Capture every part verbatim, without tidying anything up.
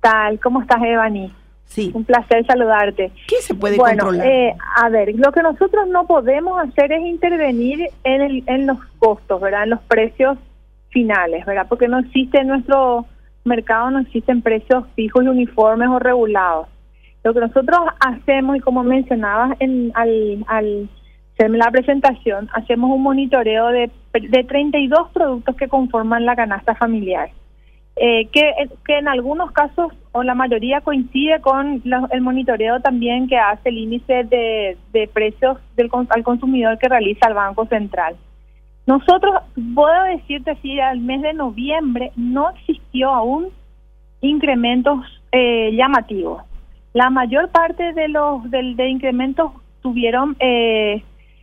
tal? ¿Cómo estás, Evani? Sí. Un placer saludarte. ¿Qué se puede bueno, controlar? Eh, a ver, lo que nosotros no podemos hacer es intervenir en, el, en los costos, ¿verdad? En los precios finales, ¿verdad? Porque no existe en nuestro mercado, no existen precios fijos y uniformes o regulados. Lo que nosotros hacemos, y como mencionabas en, al, al hacerme la presentación, hacemos un monitoreo de, de treinta y dos productos que conforman la canasta familiar. Eh, que, que en algunos casos o la mayoría coincide con la, el monitoreo también que hace el índice de, de precios del, al consumidor que realiza el Banco Central. Nosotros, puedo decirte así, al mes de noviembre no existió aún incrementos eh, llamativos. La mayor parte de los del, de incrementos tuvieron eh,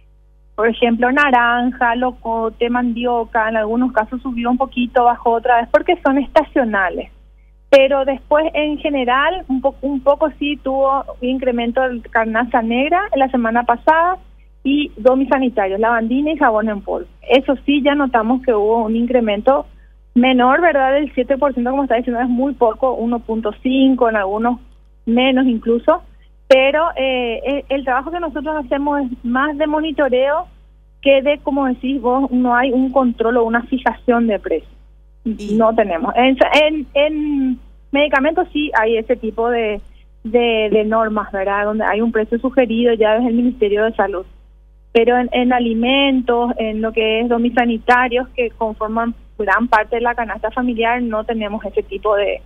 por ejemplo, naranja, locote, mandioca, en algunos casos subió un poquito, bajó otra vez, porque son estacionales. Pero después, en general, un, po un poco sí tuvo un incremento de carnaza negra en la semana pasada y domisanitarios, lavandina y jabón en polvo. Eso sí, ya notamos que hubo un incremento menor, ¿verdad? Del siete por ciento, como está diciendo, es muy poco, uno punto cinco, en algunos menos incluso. Pero eh, el, el trabajo que nosotros hacemos es más de monitoreo que de, como decís vos, no hay un control o una fijación de precios. Y... No tenemos. En, en, en medicamentos sí hay ese tipo de, de, de normas, ¿verdad? Donde hay un precio sugerido ya desde el Ministerio de Salud. Pero en, en alimentos, en lo que es domisanitarios, que conforman gran parte de la canasta familiar, no tenemos ese tipo de,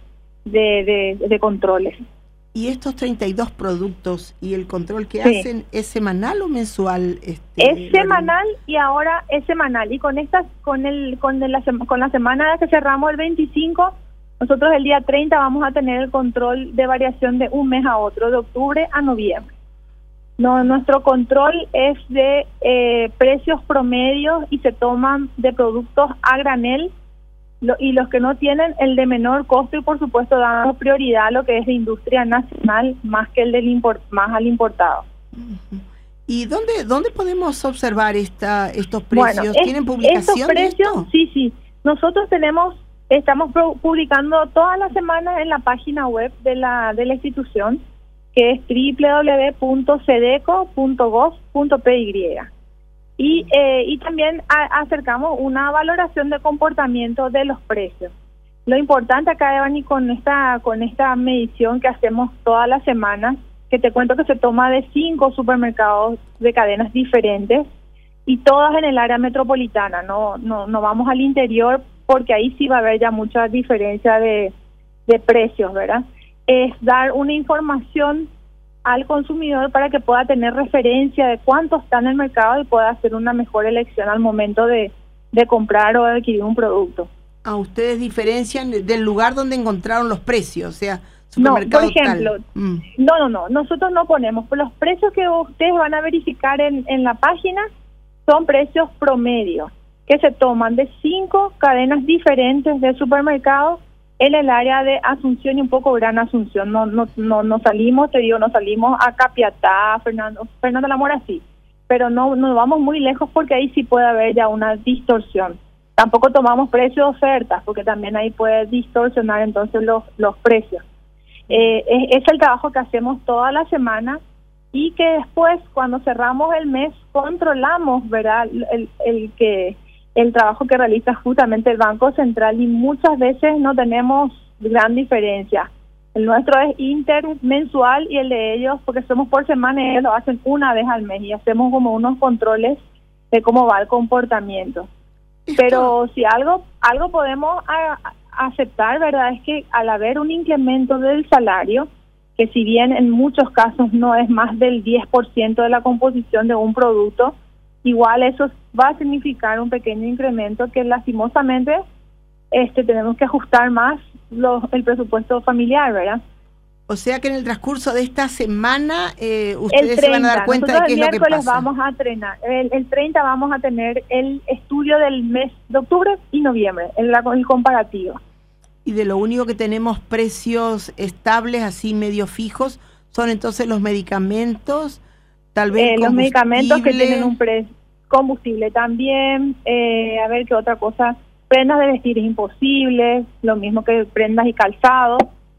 de, de, de controles. ¿Y estos treinta y dos productos y el control que sí. hacen es semanal o mensual? Este, es semanal y ahora es semanal. Y con esta, con el, con la, con la semana que cerramos el veinticinco, nosotros el día treinta vamos a tener el control de variación de un mes a otro, de octubre a noviembre. No, nuestro control es de eh, precios promedios y se toman de productos a granel. Lo, y los que no tienen el de menor costo, y por supuesto damos prioridad a lo que es de industria nacional más que el del import, más al importado. Uh-huh. ¿Y dónde dónde podemos observar esta estos precios? Bueno, ¿Tienen es, publicación estos precios, de esto? Sí, sí. Nosotros tenemos estamos publicando todas las semanas en la página web de la de la institución, que es doble u doble u doble u punto sedeco punto gov punto p y. Y, eh, y también a, acercamos una valoración de comportamiento de los precios. Lo importante acá, Evani, con esta con esta medición que hacemos todas las semanas, que te cuento que se toma de cinco supermercados de cadenas diferentes y todas en el área metropolitana, no no no vamos al interior porque ahí sí va a haber ya mucha diferencia de, de precios, ¿verdad? Es dar una información al consumidor para que pueda tener referencia de cuánto está en el mercado y pueda hacer una mejor elección al momento de, de comprar o de adquirir un producto. Ah, ustedes diferencian del lugar donde encontraron los precios, o sea, No, supermercado por ejemplo, mm. no, no, no, nosotros no ponemos, pero los precios que ustedes van a verificar en, en la página son precios promedios, que se toman de cinco cadenas diferentes de supermercados en el área de Asunción y un poco Gran Asunción. No no no no salimos, te digo, no salimos a Capiatá, Fernando Fernando La Mora sí, pero no no vamos muy lejos porque ahí sí puede haber ya una distorsión. Tampoco tomamos precios de ofertas porque también ahí puede distorsionar entonces los los precios. Eh, es, es el trabajo que hacemos toda la semana y que después cuando cerramos el mes controlamos, ¿verdad? El, el que el trabajo que realiza justamente el Banco Central y muchas veces no tenemos gran diferencia. El nuestro es intermensual y el de ellos, porque somos por semana, y ellos lo hacen una vez al mes y hacemos como unos controles de cómo va el comportamiento. Pero si algo algo podemos a, a aceptar, ¿verdad? Es que al haber un incremento del salario, que si bien en muchos casos no es más del diez por ciento de la composición de un producto, igual eso va a significar un pequeño incremento que lastimosamente este tenemos que ajustar más los, el presupuesto familiar, ¿verdad? O sea que en el transcurso de esta semana eh, ustedes treinta, se van a dar cuenta de qué es lo que pasa. El miércoles vamos a trenar, el, el treinta vamos a tener el estudio del mes de octubre y noviembre, el, el comparativo. Y de lo único que tenemos precios estables, así medio fijos, son entonces los medicamentos, tal vez eh, los medicamentos que tienen un precio, combustible también, eh, a ver qué otra cosa, prendas de vestir es imposible, lo mismo que prendas y calzados,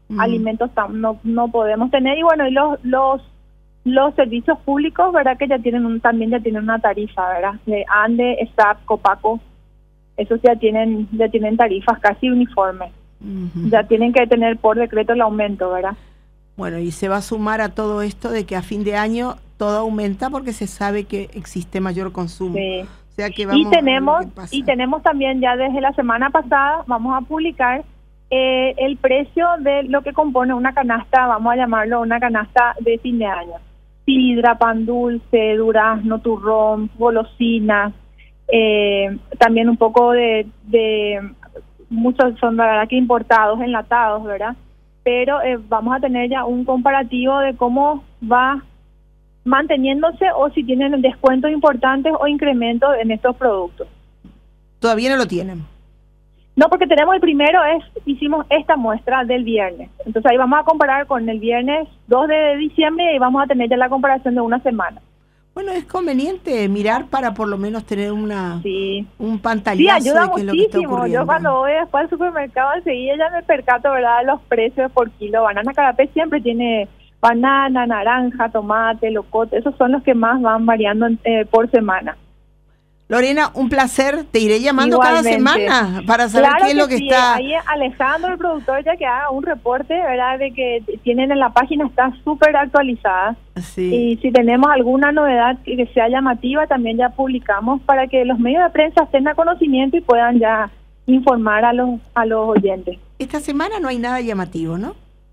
mm. alimentos tam, no, no podemos tener. Y bueno, y los los los servicios públicos, ¿verdad? Que ya tienen un, también ya tienen una tarifa, ¿verdad? De ANDE, S A P, COPACO, esos ya tienen ya tienen tarifas casi uniformes. Uh-huh. Ya tienen que tener por decreto el aumento, ¿verdad? Bueno, y se va a sumar a todo esto de que a fin de año todo aumenta porque se sabe que existe mayor consumo. Sí. O sea que vamos y tenemos a ver qué pasa. Y tenemos también ya desde la semana pasada, vamos a publicar eh, el precio de lo que compone una canasta, vamos a llamarlo una canasta de fin de año. Sidra, pan dulce, durazno, turrón, golosinas, eh, también un poco de, de muchos son la verdad que importados, enlatados, ¿verdad? Pero eh, vamos a tener ya un comparativo de cómo va manteniéndose o si tienen descuentos importantes o incrementos en estos productos. Todavía no lo tienen. No, porque tenemos el primero, es hicimos esta muestra del viernes. Entonces ahí vamos a comparar con el viernes dos de diciembre y vamos a tener ya la comparación de una semana. Bueno, es conveniente mirar para por lo menos tener una sí. un pantallazo sí, ayuda de qué es lo que está muchísimo. ocurriendo. Yo cuando voy después al supermercado enseguida ya me percato, ¿verdad?, de los precios por kilo. Banana Carapé siempre tiene banana, naranja, tomate, locote. Esos son los que más van variando eh, por semana. Lorena, un placer. Te iré llamando Igualmente. cada semana para saber claro qué es lo que sí. está. Ahí Alejandro, el productor, ya que haga un reporte, ¿verdad?, de que tienen en la página, está súper actualizada. Sí. Y si tenemos alguna novedad que, que sea llamativa, también ya publicamos para que los medios de prensa estén a conocimiento y puedan ya informar a los a los oyentes. Esta semana no hay nada llamativo, ¿no?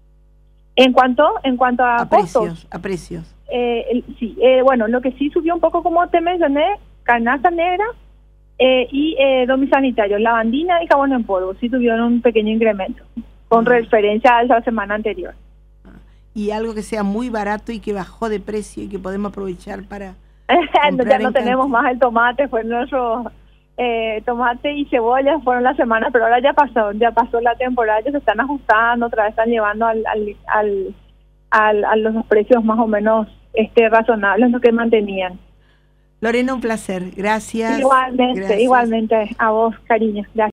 En cuanto en cuanto a, a costos, precios, a precios. Eh, el, sí, eh, bueno, lo que sí subió un poco, como te mencioné, canasta negra eh, y eh, domisanitario, lavandina y jabón en polvo, sí tuvieron un pequeño incremento con ah. referencia a la semana anterior. Ah. Y algo que sea muy barato y que bajó de precio y que podemos aprovechar para ya no tenemos más el tomate, fue nuestro eh, tomate y cebolla fueron las semanas, pero ahora ya pasó, ya pasó la temporada, ya se están ajustando, otra vez están llevando al, al, al, al a los precios más o menos este razonables, lo que mantenían. Lorena, un placer. Gracias. Igualmente, Gracias. igualmente a vos, cariño. Gracias.